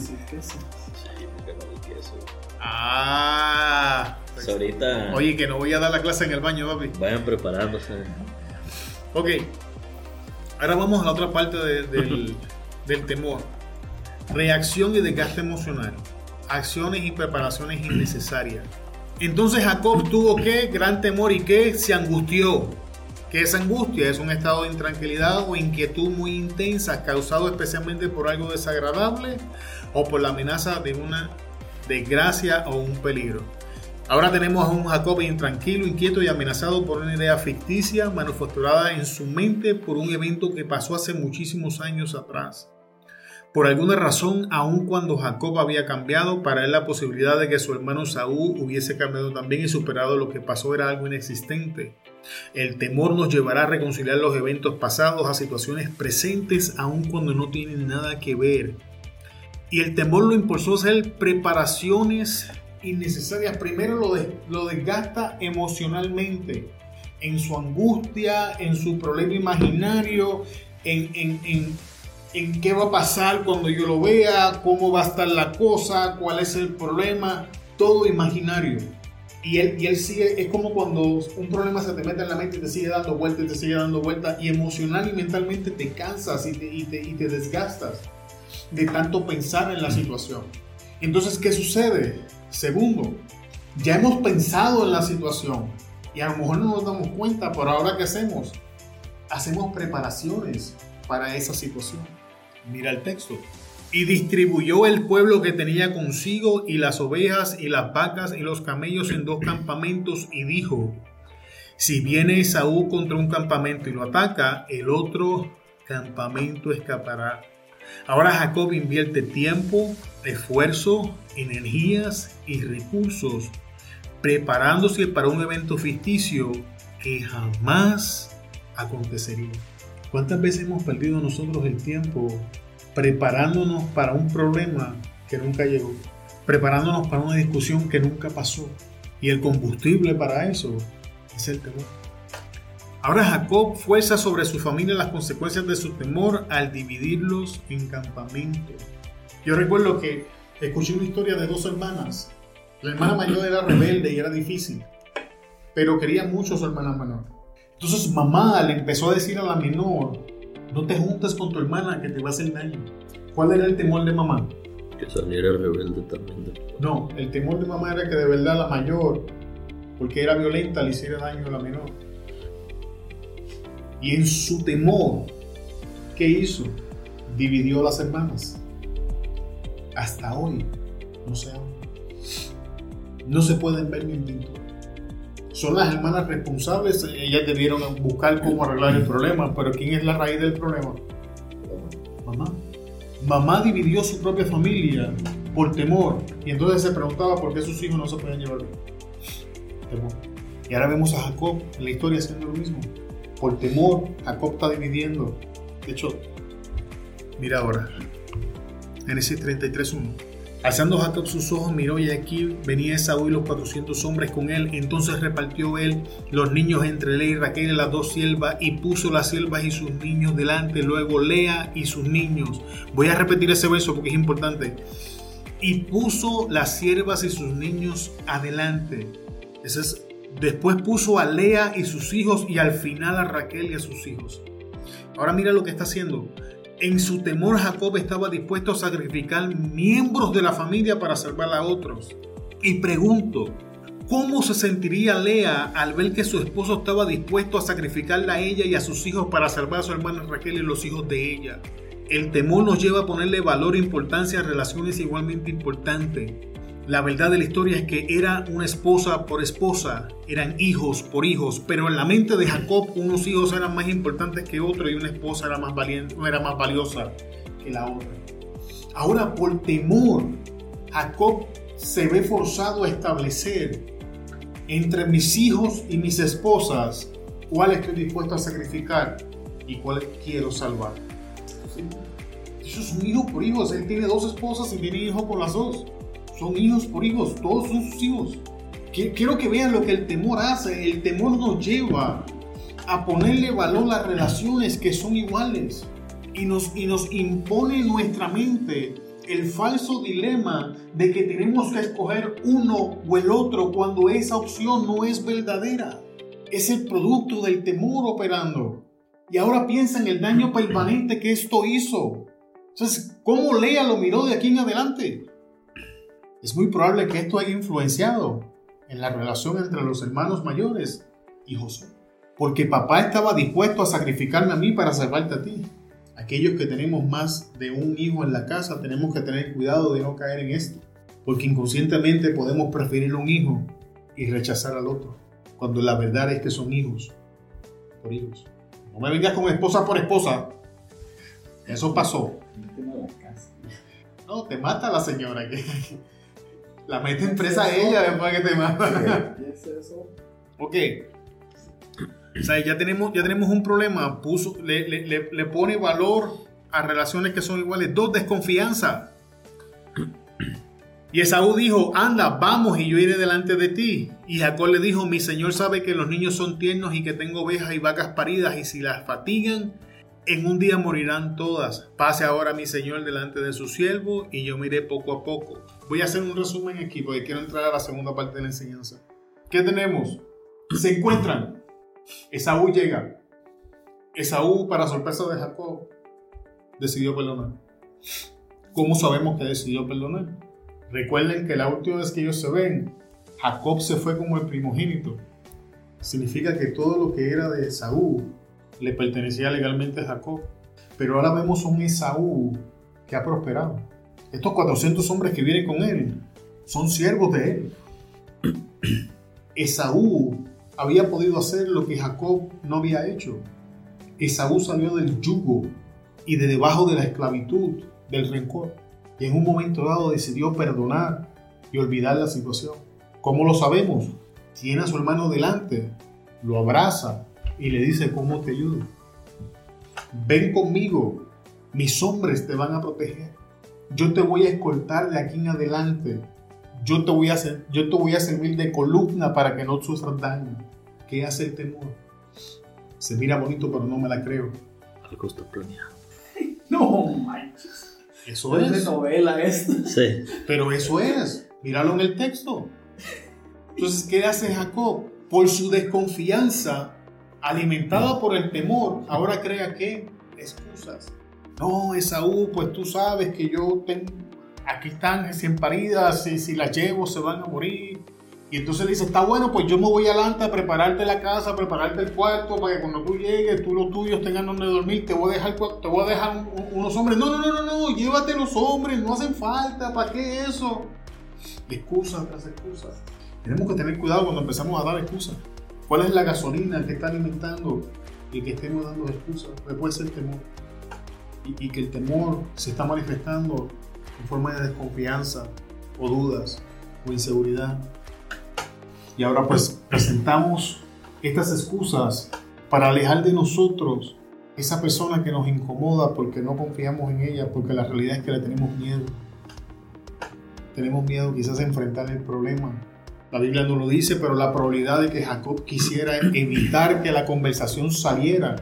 Speaker 1: Ah,
Speaker 2: pues ahorita.
Speaker 1: Oye, que no voy a dar la clase en el baño, papi.
Speaker 2: Vayan preparándose.
Speaker 1: Ok, ahora vamos a la otra parte de, del, del temor. Reacción y desgaste emocional. Acciones y preparaciones innecesarias. Entonces Jacob tuvo que gran temor y que se angustió. ¿Qué es angustia? Es un estado de intranquilidad o inquietud muy intensa causado especialmente por algo desagradable o por la amenaza de una desgracia o un peligro. Ahora tenemos a un Jacob intranquilo, inquieto y amenazado por una idea ficticia manufacturada en su mente por un evento que pasó hace muchísimos años atrás. Por alguna razón, aun cuando Jacob había cambiado, para él la posibilidad de que su hermano Saúl hubiese cambiado también y superado lo que pasó era algo inexistente. El temor nos llevará a reconciliar los eventos pasados a situaciones presentes, aun cuando no tienen nada que ver. Y el temor lo impulsó a hacer preparaciones innecesarias. Primero lo, de, lo desgasta emocionalmente, en su angustia, en su problema imaginario, en... en, en en qué va a pasar cuando yo lo vea, cómo va a estar la cosa, cuál es el problema, todo imaginario. Y él, y él sigue, es como cuando un problema se te mete en la mente y te sigue dando vueltas y te sigue dando vueltas y emocional y mentalmente te cansas y te, y te, y te desgastas de tanto pensar en la situación. Entonces, ¿qué sucede? Segundo, ya hemos pensado en la situación y a lo mejor no nos damos cuenta, pero ahora ¿qué hacemos? Hacemos preparaciones para esa situación. Mira el texto. Y distribuyó el pueblo que tenía consigo y las ovejas y las vacas y los camellos en dos campamentos y dijo: si viene Esaú contra un campamento y lo ataca, el otro campamento escapará. Ahora Jacob invierte tiempo, esfuerzo, energías y recursos preparándose para un evento ficticio que jamás acontecería. ¿Cuántas veces hemos perdido nosotros el tiempo preparándonos para un problema que nunca llegó? Preparándonos para una discusión que nunca pasó. Y el combustible para eso es el temor. Ahora Jacob fuerza sobre su familia las consecuencias de su temor al dividirlos en campamentos. Yo recuerdo que escuché una historia de dos hermanas. La hermana mayor era rebelde y era difícil, pero quería mucho a su hermana menor. Entonces mamá le empezó a decir a la menor: no te juntes con tu hermana que te va a hacer daño. ¿Cuál era el temor de mamá?
Speaker 2: Que saliera rebelde también. Después.
Speaker 1: No, el temor de mamá era que de verdad la mayor, porque era violenta, le hiciera daño a la menor. Y en su temor, ¿qué hizo? Dividió a las hermanas. Hasta hoy no se hablan. No se pueden ver ni en pintura. Son las hermanas responsables, ellas debieron buscar cómo arreglar el problema, pero ¿quién es la raíz del problema? Mamá. Mamá dividió su propia familia por temor, y entonces se preguntaba por qué sus hijos no se podían llevar bien. Temor. Y ahora vemos a Jacob en la historia haciendo lo mismo. Por temor, Jacob está dividiendo. De hecho, mira ahora, Génesis treinta y tres uno. Alzando Jacob sus ojos, miró y aquí venía Esaú y los cuatrocientos hombres con él. Entonces repartió él los niños entre Lea y Raquel y las dos siervas y puso las siervas y sus niños delante. Luego Lea y sus niños. Voy a repetir ese verso porque es importante. Y puso las siervas y sus niños adelante. Ese es, después puso a Lea y sus hijos y al final a Raquel y a sus hijos. Ahora mira lo que está haciendo. En su temor, Jacob estaba dispuesto a sacrificar miembros de la familia para salvar a otros. Y pregunto, ¿cómo se sentiría Lea al ver que su esposo estaba dispuesto a sacrificarla a ella y a sus hijos para salvar a su hermana Raquel y los hijos de ella? El temor nos lleva a ponerle valor e importancia a relaciones igualmente importantes. La verdad de la historia es que era una esposa por esposa, eran hijos por hijos, pero en la mente de Jacob unos hijos eran más importantes que otros y una esposa era más valiente, era más valiosa que la otra. Ahora, por temor, Jacob se ve forzado a establecer entre mis hijos y mis esposas cuál estoy dispuesto a sacrificar y cuál quiero salvar. Eso es un hijo por hijos. Él tiene dos esposas y tiene hijos por las dos. Son hijos por hijos, todos son sus hijos. Quiero que vean lo que el temor hace. El temor nos lleva a ponerle valor a las relaciones que son iguales y nos, y nos impone en nuestra mente el falso dilema de que tenemos que escoger uno o el otro cuando esa opción no es verdadera. Es el producto del temor operando. Y ahora piensa en el daño permanente que esto hizo. Entonces, ¿cómo Lea lo miró de aquí en adelante? Es muy probable que esto haya influenciado en la relación entre los hermanos mayores y Josué. Porque papá estaba dispuesto a sacrificarme a mí para salvarte a ti. Aquellos que tenemos más de un hijo en la casa tenemos que tener cuidado de no caer en esto. Porque inconscientemente podemos preferir un hijo y rechazar al otro. Cuando la verdad es que son hijos por hijos. No me vengas con esposa por esposa. Eso pasó. No, te mata la señora que... La mete en presa a ella después que te mata.
Speaker 3: ¿Qué es eso?
Speaker 1: Ok. O sea, ya tenemos, ya tenemos un problema. Puso, le, le, le, le pone valor a relaciones que son iguales. Dos, desconfianza. Y Esaú dijo, anda, vamos y yo iré delante de ti. Y Jacob le dijo, mi señor sabe que los niños son tiernos y que tengo ovejas y vacas paridas y si las fatigan, en un día morirán todas. Pase ahora mi señor delante de su siervo y yo miré poco a poco. Voy a hacer un resumen aquí porque quiero entrar a la segunda parte de la enseñanza. ¿Qué tenemos? Se encuentran. Esaú llega. Esaú, para sorpresa de Jacob, decidió perdonar. ¿Cómo sabemos que decidió perdonar? Recuerden que la última vez que ellos se ven, Jacob se fue como el primogénito. Significa que todo lo que era de Esaú le pertenecía legalmente a Jacob. Pero ahora vemos un Esaú que ha prosperado. Estos cuatrocientos hombres que vienen con él son siervos de él. Esaú había podido hacer lo que Jacob no había hecho. Esaú salió del yugo y de debajo de la esclavitud del rencor. Y en un momento dado decidió perdonar y olvidar la situación. ¿Cómo lo sabemos? Tiene a su hermano delante, lo abraza y le dice: ¿cómo te ayudo? Ven conmigo, mis hombres te van a proteger. Yo te voy a escoltar de aquí en adelante. Yo te voy a, hacer, yo te voy a servir de columna para que no sufras daño. ¿Qué hace el temor? Se mira bonito, pero no me la creo.
Speaker 2: Algo está planeado.
Speaker 3: No manches.
Speaker 1: Eso
Speaker 3: Es de
Speaker 1: es.
Speaker 3: novela esto.
Speaker 2: Sí.
Speaker 1: Pero eso es. Míralo en el texto. Entonces, ¿qué hace Jacob? Por su desconfianza, alimentada por el temor, ahora crea que excusas. No, Esaú, pues tú sabes que yo tengo, aquí están cien paridas, si, si las llevo se van a morir. Y entonces le dice: está bueno, pues yo me voy adelante a prepararte la casa, a prepararte el cuarto, para que cuando tú llegues, tú los tuyos tengan donde dormir, te voy a dejar, te voy a dejar un, un, unos hombres. No, no, no, no, no, llévate los hombres, no hacen falta, ¿para qué eso? Excusas tras excusas. Tenemos que tener cuidado cuando empezamos a dar excusas. ¿Cuál es la gasolina que está alimentando y que estemos dando excusas? Pues puede ser temor. Y, y que el temor se está manifestando en forma de desconfianza o dudas o inseguridad. Y ahora pues presentamos estas excusas para alejar de nosotros esa persona que nos incomoda porque no confiamos en ella, porque la realidad es que le tenemos miedo. Tenemos miedo quizás a enfrentar el problema. La Biblia no lo dice, pero la probabilidad de que Jacob quisiera evitar que la conversación saliera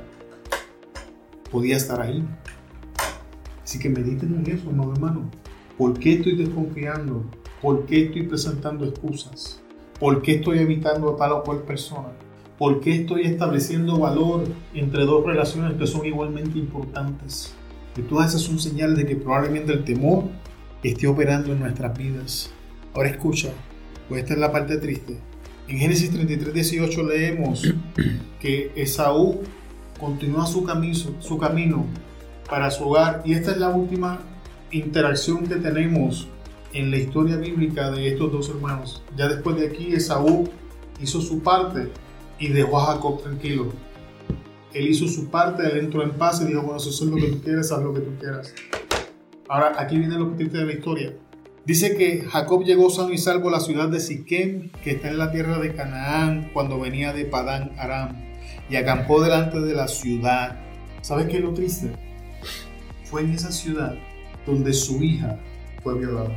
Speaker 1: podía estar ahí. Así que mediten en eso, no, hermano. ¿Por qué estoy desconfiando? ¿Por qué estoy presentando excusas? ¿Por qué estoy evitando a tal o cual persona? ¿Por qué estoy estableciendo valor entre dos relaciones que son igualmente importantes? Y todas esas son señales de que probablemente el temor esté operando en nuestras vidas. Ahora escucha, pues esta es la parte triste. En Génesis treinta y tres, dieciocho leemos que Esaú continúa su camino, su camino para su hogar, y esta es la última interacción que tenemos en la historia bíblica de estos dos hermanos. Ya después de aquí, Esaú hizo su parte y dejó a Jacob tranquilo. Él hizo su parte, él entró en paz y dijo: bueno, eso es lo que tú quieres, haz lo que tú quieras. Ahora, aquí viene lo triste de la historia. Dice que Jacob llegó sano y salvo a la ciudad de Siquem, que está en la tierra de Canaán, cuando venía de Padán Aram, y acampó delante de la ciudad. ¿Sabes qué es lo triste? Fue en esa ciudad donde su hija fue violada.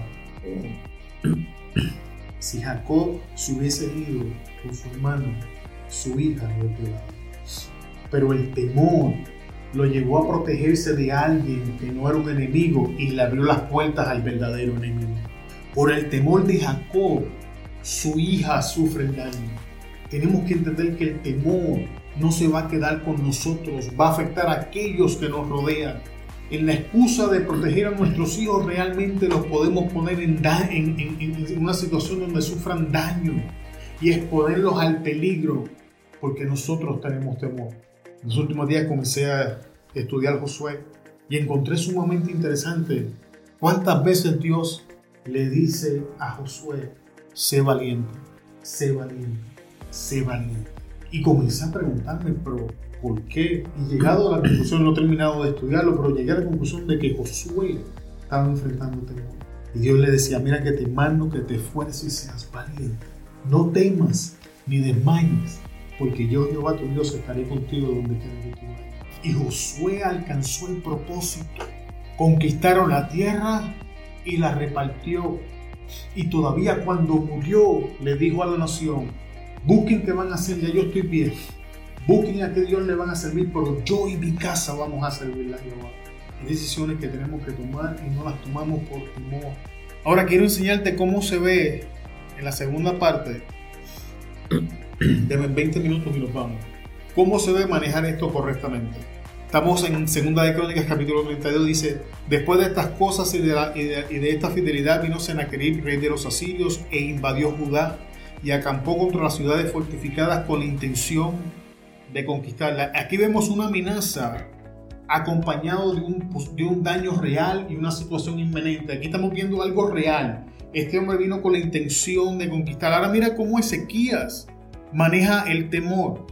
Speaker 1: Si Jacob se hubiese ido con su hermano, su hija fue violada. Pero el temor lo llevó a protegerse de alguien que no era un enemigo y le abrió las puertas al verdadero enemigo. Por el temor de Jacob, su hija sufre el daño. Tenemos que entender que el temor no se va a quedar con nosotros, va a afectar a aquellos que nos rodean. En la excusa de proteger a nuestros hijos, realmente los podemos poner en, da- en, en, en una situación donde sufran daño y exponerlos al peligro, porque nosotros tenemos temor. En los últimos días comencé a estudiar Josué y encontré sumamente interesante cuántas veces Dios le dice a Josué: sé valiente, sé valiente, sé valiente. Y comencé a preguntarme, pero ¿por qué? Y llegado a la conclusión, no he terminado de estudiarlo, pero llegué a la conclusión de que Josué estaba enfrentando temor. Y Dios le decía: mira que te mando que te esfuerces y seas valiente. No temas ni desmayes, porque yo, Jehová tu Dios, estaré contigo donde quiera que tú vayas. Y Josué alcanzó el propósito. Conquistaron la tierra y la repartió. Y todavía cuando murió, le dijo a la nación: busquen qué van a hacer, ya yo estoy bien. Busquen a qué Dios le van a servir, pero yo y mi casa vamos a servirle a Jehová. Hay decisiones que tenemos que tomar y no las tomamos por temor. Ahora quiero enseñarte cómo se ve en la segunda parte. Deben veinte minutos y nos vamos. ¿Cómo se debe manejar esto correctamente? Estamos en Segunda de Crónicas, capítulo treinta y dos, dice: después de estas cosas y de, la, y de, y de esta fidelidad vino Sennacherib, rey de los asirios, e invadió Judá y acampó contra las ciudades fortificadas con la intención de conquistarla. Aquí vemos una amenaza acompañado de un, de un daño real y una situación inminente. Aquí estamos viendo algo real. Este hombre vino con la intención de conquistar. Ahora mira cómo Ezequías maneja el temor.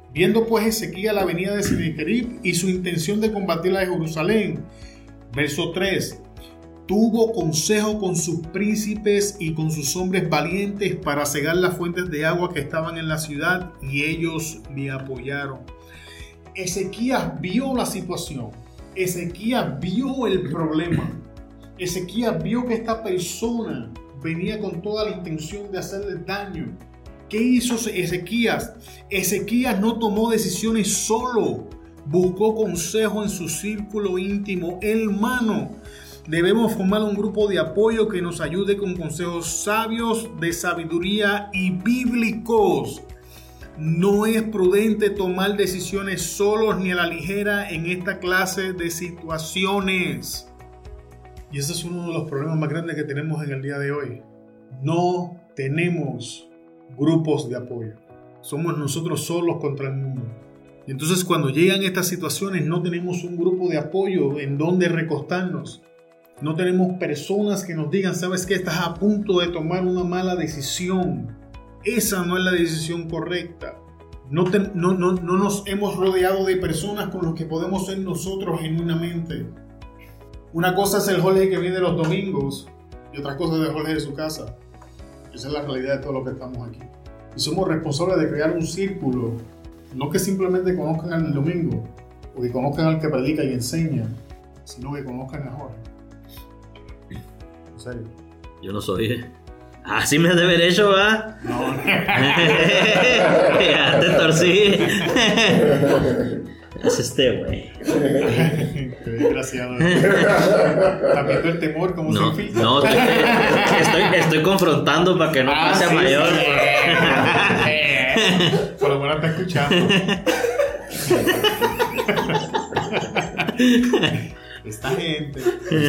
Speaker 1: Viendo pues Ezequías la venida de Sennacherib y su intención de combatir a Jerusalén. Verso tres. Tuvo consejo con sus príncipes y con sus hombres valientes para cegar las fuentes de agua que estaban en la ciudad, y ellos le apoyaron. Ezequías vio la situación. Ezequías vio el problema. Ezequías vio que esta persona venía con toda la intención de hacerle daño. ¿Qué hizo Ezequías? Ezequías no tomó decisiones solo. Buscó consejo en su círculo íntimo. Hermano, debemos formar un grupo de apoyo que nos ayude con consejos sabios, de sabiduría y bíblicos. No es prudente tomar decisiones solos ni a la ligera en esta clase de situaciones. Y ese es uno de los problemas más grandes que tenemos en el día de hoy. No tenemos grupos de apoyo. Somos nosotros solos contra el mundo. Y entonces cuando llegan estas situaciones no tenemos un grupo de apoyo en donde recostarnos. No tenemos personas que nos digan, ¿sabes qué? Estás a punto de tomar una mala decisión. Esa no es la decisión correcta. No, te, no, no, no nos hemos rodeado de personas con las que podemos ser nosotros genuinamente. Una cosa es el Jorge que viene los domingos y otra cosa es el Jorge de su casa. Esa es la realidad de todo lo que estamos aquí. Y somos responsables de crear un círculo, no que simplemente conozcan al domingo o que conozcan al que predica y enseña, sino que conozcan a Jorge. En serio.
Speaker 2: Yo no soy. Así me has de ver hecho, ¿va?
Speaker 1: No.
Speaker 2: Ya te torcí. Es este, güey.
Speaker 1: Qué desgraciado. ¿Está viendo el temor como
Speaker 2: No,
Speaker 1: se infiltra?
Speaker 2: no, estoy, estoy, estoy confrontando para que no
Speaker 1: Ah,
Speaker 2: pase a
Speaker 1: sí,
Speaker 2: mayor.
Speaker 1: sí. Por lo menos está escuchando. Esta gente.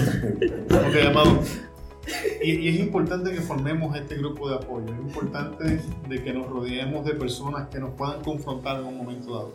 Speaker 1: Ok, amado. Y, y es importante que formemos este grupo de apoyo. Es importante de que nos rodeemos de personas que nos puedan confrontar en un momento dado.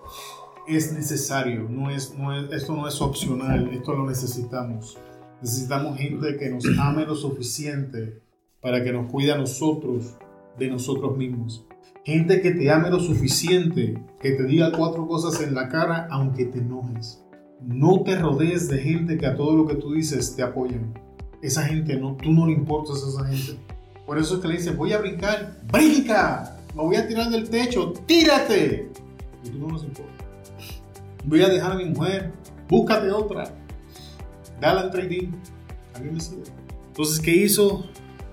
Speaker 1: Es necesario, no es, no es, esto no es opcional, esto lo necesitamos. Necesitamos gente que nos ame lo suficiente para que nos cuide a nosotros de nosotros mismos. Gente que te ame lo suficiente, que te diga cuatro cosas en la cara aunque te enojes. No te rodees de gente que a todo lo que tú dices te apoyan. Esa gente, no, tú no le importas a esa gente. Por eso es que le dices, voy a brincar, ¡brinca! Me voy a tirar del techo, ¡tírate! Y tú no les importa. Voy a dejar a mi mujer, búscate otra. Dale al trading. Alguien decide. Entonces, ¿qué hizo?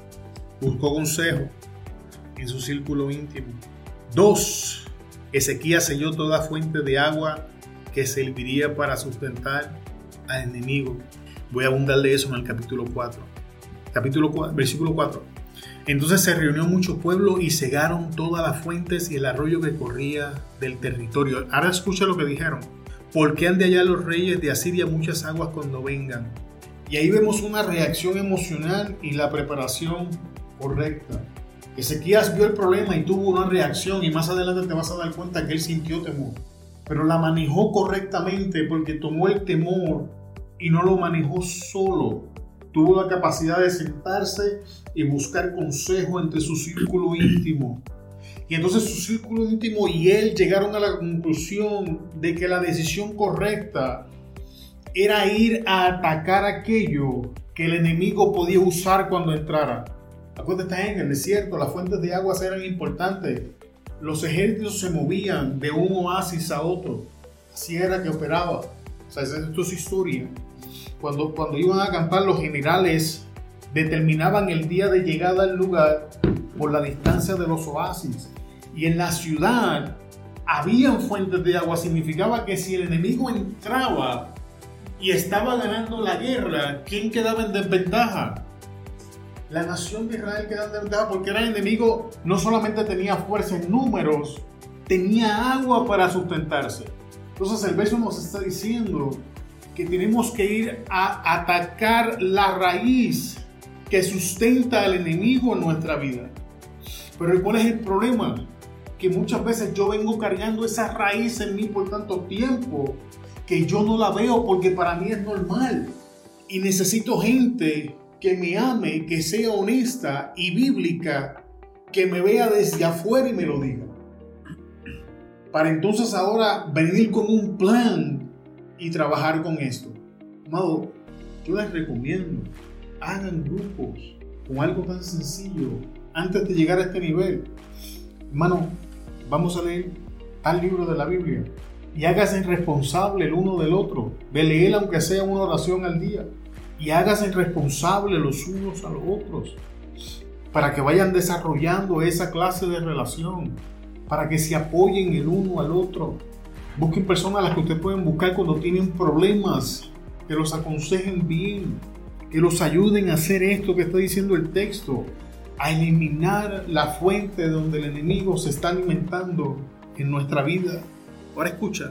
Speaker 1: Buscó consejo en su círculo íntimo. Dos, Ezequías selló toda fuente de agua que serviría para sustentar al enemigo. Voy a abundar de eso en el capítulo cuatro. Capítulo cuatro, versículo cuatro. Entonces se reunió mucho pueblo y cegaron todas las fuentes y el arroyo que corría del territorio. Ahora escucha lo que dijeron. ¿Por qué han de hallar los reyes de Asiria muchas aguas cuando vengan? Y ahí vemos una reacción emocional y la preparación correcta. Ezequías vio el problema y tuvo una reacción, y más adelante te vas a dar cuenta que él sintió temor. Pero la manejó correctamente porque tomó el temor y no lo manejó solo. Tuvo la capacidad de sentarse y buscar consejo entre su círculo íntimo. Y entonces su círculo íntimo y él llegaron a la conclusión de que la decisión correcta era ir a atacar aquello que el enemigo podía usar cuando entrara. Acuérdate, en el desierto las fuentes de aguas eran importantes. Los ejércitos se movían de un oasis a otro. Así era que operaba. O sea, esto es historia. Cuando, cuando iban a acampar, los generales determinaban el día de llegada al lugar por la distancia de los oasis. Y en la ciudad habían fuentes de agua. Significaba que si el enemigo entraba y estaba ganando la guerra, ¿quién quedaba en desventaja? La nación de Israel quedaba en desventaja porque era el enemigo. No solamente tenía fuerza en números, tenía agua para sustentarse. Entonces el verso nos está diciendo que tenemos que ir a atacar la raíz que sustenta al enemigo en nuestra vida. Pero ¿cuál es el problema? Que muchas veces yo vengo cargando esa raíz en mí por tanto tiempo que yo no la veo porque para mí es normal. Y necesito gente que me ame, que sea honesta y bíblica, que me vea desde afuera y me lo diga. para entonces ahora venir con un plan y trabajar con esto. Amado, yo les recomiendo, hagan grupos con algo tan sencillo antes de llegar a este nivel. Hermano, vamos a leer tal libro de la Biblia y háganse responsable el uno del otro, de leer aunque sea una oración al día, y háganse responsable los unos a los otros, para que vayan desarrollando esa clase de relación, para que se apoyen el uno al otro. Busquen personas a las que ustedes pueden buscar cuando tienen problemas, que los aconsejen bien, que los ayuden a hacer esto que está diciendo el texto, a eliminar la fuente donde el enemigo se está alimentando en nuestra vida. Ahora escucha.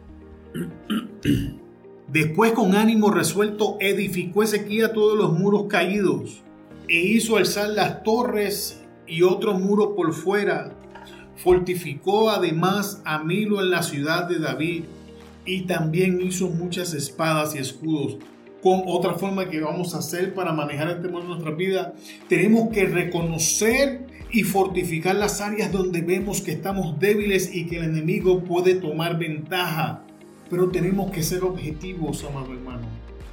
Speaker 1: Después, con ánimo resuelto, edificó Ezequías todos los muros caídos e hizo alzar las torres y otros muros por fuera. Fortificó además a Milo en la ciudad de David y también hizo muchas espadas y escudos. Con otra forma que vamos a hacer para manejar el temor de nuestra vida, tenemos que reconocer y fortificar las áreas donde vemos que estamos débiles y que el enemigo puede tomar ventaja. Pero tenemos que ser objetivos, amado hermano.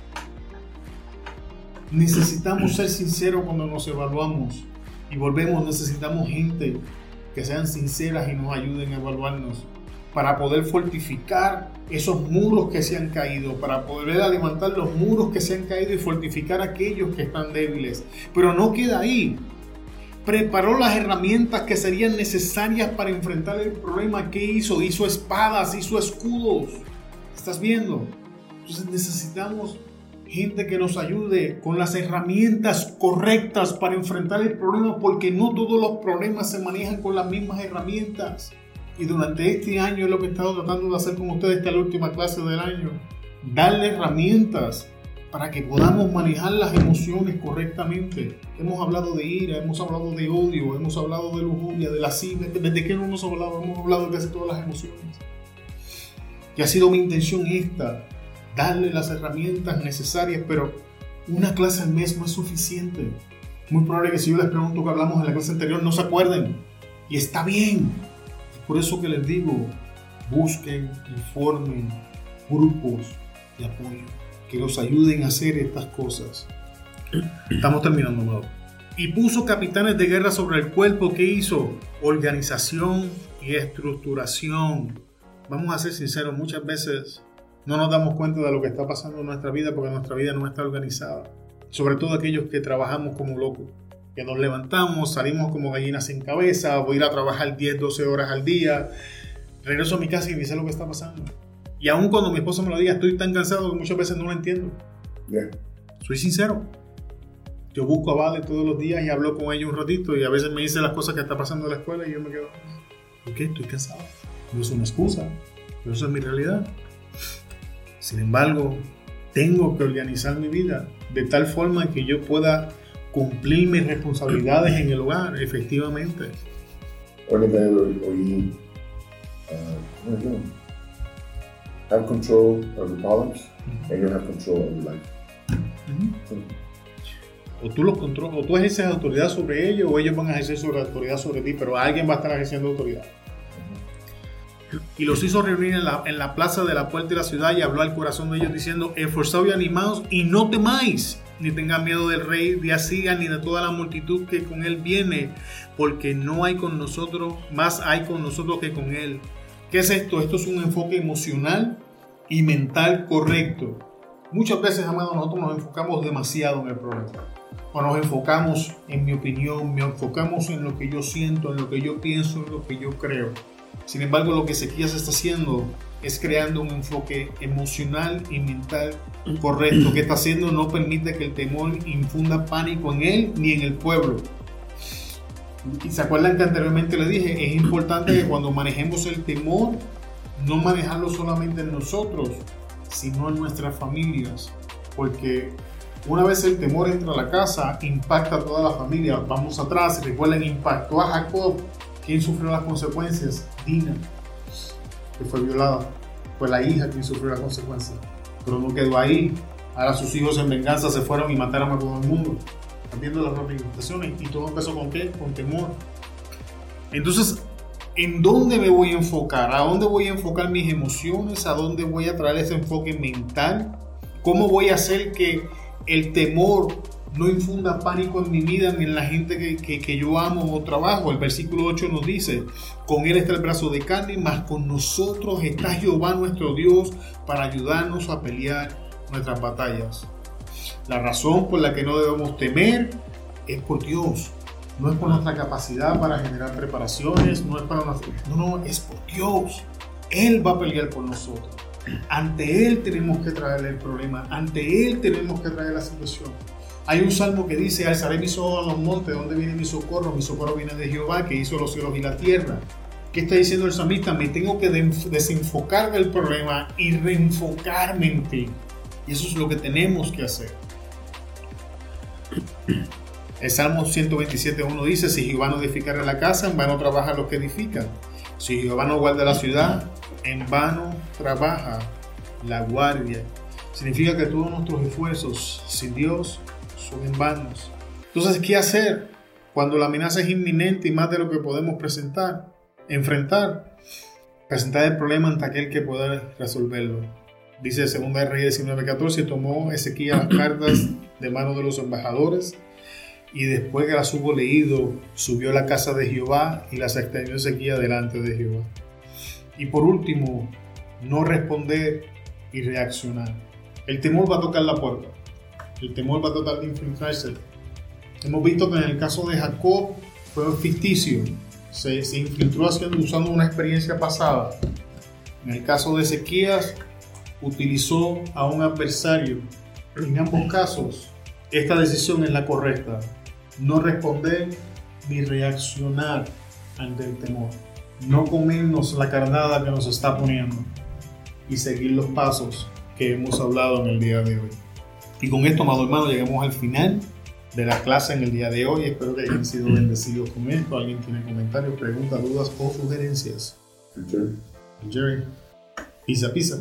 Speaker 1: Necesitamos ser sinceros cuando nos evaluamos y volvemos. Necesitamos gente que sean sinceras y nos ayuden a evaluarnos para poder fortificar esos muros que se han caído, para poder levantar los muros que se han caído y fortificar aquellos que están débiles. Pero no queda ahí. Preparó las herramientas que serían necesarias para enfrentar el problema. ¿Qué hizo? Hizo espadas, hizo escudos. ¿Estás viendo? Entonces necesitamos gente que nos ayude con las herramientas correctas para enfrentar el problema, porque no todos los problemas se manejan con las mismas herramientas. Y durante este año es lo que he estado tratando de hacer con ustedes, esta es la última clase del año, darle herramientas para que podamos manejar las emociones correctamente. Hemos hablado de ira, hemos hablado de odio, hemos hablado de lujuria, de lascivia. ¿Desde qué no hemos hablado? Hemos hablado de casi todas las emociones. Y ha sido mi intención esta, darle las herramientas necesarias, pero una clase al mes no es suficiente. Muy probable que si yo les pregunto que hablamos en la clase anterior no se acuerden. Y está bien. Por eso que les digo, busquen, informen grupos de apoyo que los ayuden a hacer estas cosas. Estamos terminando, amado. Y puso capitanes de guerra sobre el cuerpo. ¿Qué hizo? Organización y estructuración. Vamos a ser sinceros, muchas veces no nos damos cuenta de lo que está pasando en nuestra vida porque nuestra vida no está organizada. Sobre todo aquellos que trabajamos como locos, que nos levantamos, salimos como gallinas sin cabeza, voy a ir a trabajar diez, doce horas al día, regreso a mi casa y ni sé lo que está pasando. Y aun cuando mi esposa me lo diga, estoy tan cansado que muchas veces no lo entiendo. Yeah. Soy sincero. Yo busco a Vale todos los días y hablo con ella un ratito y a veces me dice las cosas que está pasando en la escuela y yo me quedo, ¿por qué? Estoy cansado. No es una excusa, pero esa es mi realidad. Sin embargo, tengo que organizar mi vida de tal forma que yo pueda cumplir mis responsabilidades en el hogar, efectivamente.
Speaker 4: Oye, oye, uh, have control of your problems mm-hmm. and you have control of your life.
Speaker 1: Mm-hmm. O tú los controlas, o tú ejerces autoridad sobre ellos, o ellos van a ejercer sobre autoridad sobre ti, pero alguien va a estar ejerciendo autoridad. Y los hizo reunir en la, en la plaza de la puerta de la ciudad y habló al corazón de ellos diciendo: esforzaos y animados y no temáis, ni tengan miedo del rey de Asiria ni de toda la multitud que con él viene, porque no hay con nosotros, más hay con nosotros que con él. ¿Qué es esto? Esto es un enfoque emocional y mental correcto. Muchas veces, amados, nosotros nos enfocamos demasiado en el problema. O nos enfocamos en mi opinión, nos enfocamos en lo que yo siento, en lo que yo pienso, en lo que yo creo. Sin embargo, lo que Ezequías está haciendo es creando un enfoque emocional y mental correcto. ¿Qué está haciendo? No permite que el temor infunda pánico en él ni en el pueblo. Y se acuerdan que anteriormente le dije, es importante que cuando manejemos el temor, no manejarlo solamente en nosotros, sino en nuestras familias. Porque una vez el temor entra a la casa, impacta a toda la familia. Vamos atrás, recuerden, impactó a Jacob. ¿Quién sufrió las consecuencias? Dina, que fue violada. Fue la hija quien sufrió las consecuencias. Pero no quedó ahí. Ahora sus hijos en venganza se fueron y mataron a todo el mundo. Están viendo las ramificaciones. ¿Y todo empezó con qué? Con temor. Entonces, ¿En dónde me voy a enfocar? ¿A dónde voy a enfocar mis emociones? ¿A dónde voy a traer ese enfoque mental? ¿Cómo voy a hacer que el temor no infunda pánico en mi vida ni en la gente que, que, que yo amo o trabajo? El versículo ocho nos dice: con él está el brazo de carne, mas con nosotros está Jehová nuestro Dios para ayudarnos a pelear nuestras batallas. La razón por la que no debemos temer es por Dios. No es por nuestra capacidad para generar preparaciones, no es para nuestra... No, no, es por Dios. Él va a pelear por nosotros. Ante Él tenemos que traerle el problema, ante Él tenemos que traer la situación. Hay un salmo que dice: alzaré mis ojos a los montes, ¿de dónde viene mi socorro? Mi socorro viene de Jehová, que hizo los cielos y la tierra. ¿Qué está diciendo el salmista? Me tengo que desenfocar del problema y reenfocarme en ti. Y eso es lo que tenemos que hacer. El Salmo ciento veintisiete uno dice: si Jehová no edificare la casa, en vano trabajan los que edifican. Si Jehová no guarda la ciudad, en vano trabaja la guardia. Significa que todos nuestros esfuerzos sin Dios son en vanos. Entonces, ¿qué hacer cuando la amenaza es inminente y más de lo que podemos presentar, enfrentar? Presentar el problema ante aquel que pueda resolverlo. Dice Segunda de Reyes diecinueve catorce: tomó Ezequías las cartas de manos de los embajadores, y después que las hubo leído, subió a la casa de Jehová y las extendió Ezequías delante de Jehová. Y por último, no responder y reaccionar. El temor va a tocar la puerta. El temor va a tratar de infiltrarse. Hemos visto que en el caso de Jacob fue ficticio. Se, se infiltró haciendo, usando una experiencia pasada. En el caso de Ezequías, utilizó a un adversario. En ambos casos, esta decisión es la correcta. No responder ni reaccionar ante el temor. No comernos la carnada que nos está poniendo y seguir los pasos que hemos hablado en el día de hoy. Y con esto, amado hermano, llegamos al final de la clase en el día de hoy. Espero que hayan sido bendecidos con esto. ¿Alguien tiene comentarios, preguntas, dudas o sugerencias?
Speaker 4: Jerry.
Speaker 1: Jerry. Pisa, pisa.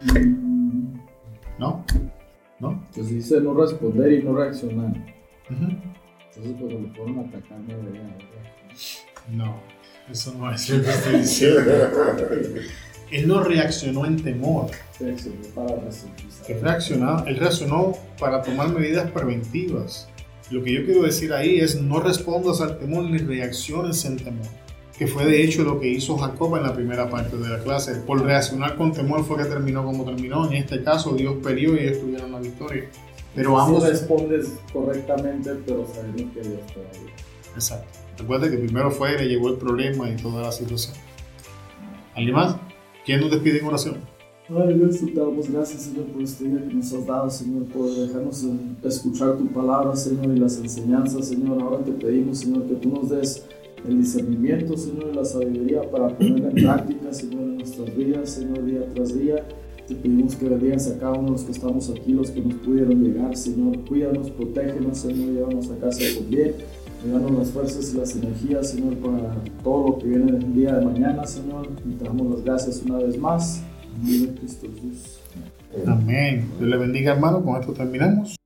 Speaker 1: ¿No? ¿No?
Speaker 3: Pues dice no responder y no reaccionar.
Speaker 1: Uh-huh.
Speaker 3: Entonces, cuando le fueron a atacar, no deberían.
Speaker 1: No, eso no es lo que estoy diciendo. Él no reaccionó en temor.
Speaker 3: Reaccionó para resistir.
Speaker 1: Él reaccionó, él reaccionó para tomar medidas preventivas. Lo que yo quiero decir ahí es: no respondas al temor ni reacciones en temor. Que fue de hecho lo que hizo Jacob en la primera parte de la clase. Por reaccionar con temor fue que terminó como terminó. En este caso, Dios peleó y ellos tuvieron la victoria. Pero ambos...
Speaker 3: Si respondes correctamente, pero sabiendo que Dios te va a ayudar.
Speaker 1: Exacto. Recuerda que primero fue, le llegó el problema y toda la situación. ¿Alguien más? ¿Quién nos despide en oración?
Speaker 3: Ay, Dios, te damos gracias, Señor, por este día que nos has dado, Señor, por dejarnos escuchar tu palabra, Señor, y las enseñanzas, Señor. Ahora te pedimos, Señor, que tú nos des el discernimiento, Señor, y la sabiduría para ponerla en práctica, Señor, en nuestras vidas, Señor, día tras día. Te pedimos que bendigas a cada uno de los que estamos aquí, los que nos pudieron llegar, Señor. Cuídanos, protégenos, Señor, llévanos a casa con bien. Danos las fuerzas y las energías, Señor, para todo lo que viene el día de mañana, Señor. Y te damos las gracias una vez más. En nombre de Cristo Jesús.
Speaker 1: Amén. Dios le bendiga, hermano. Con esto terminamos.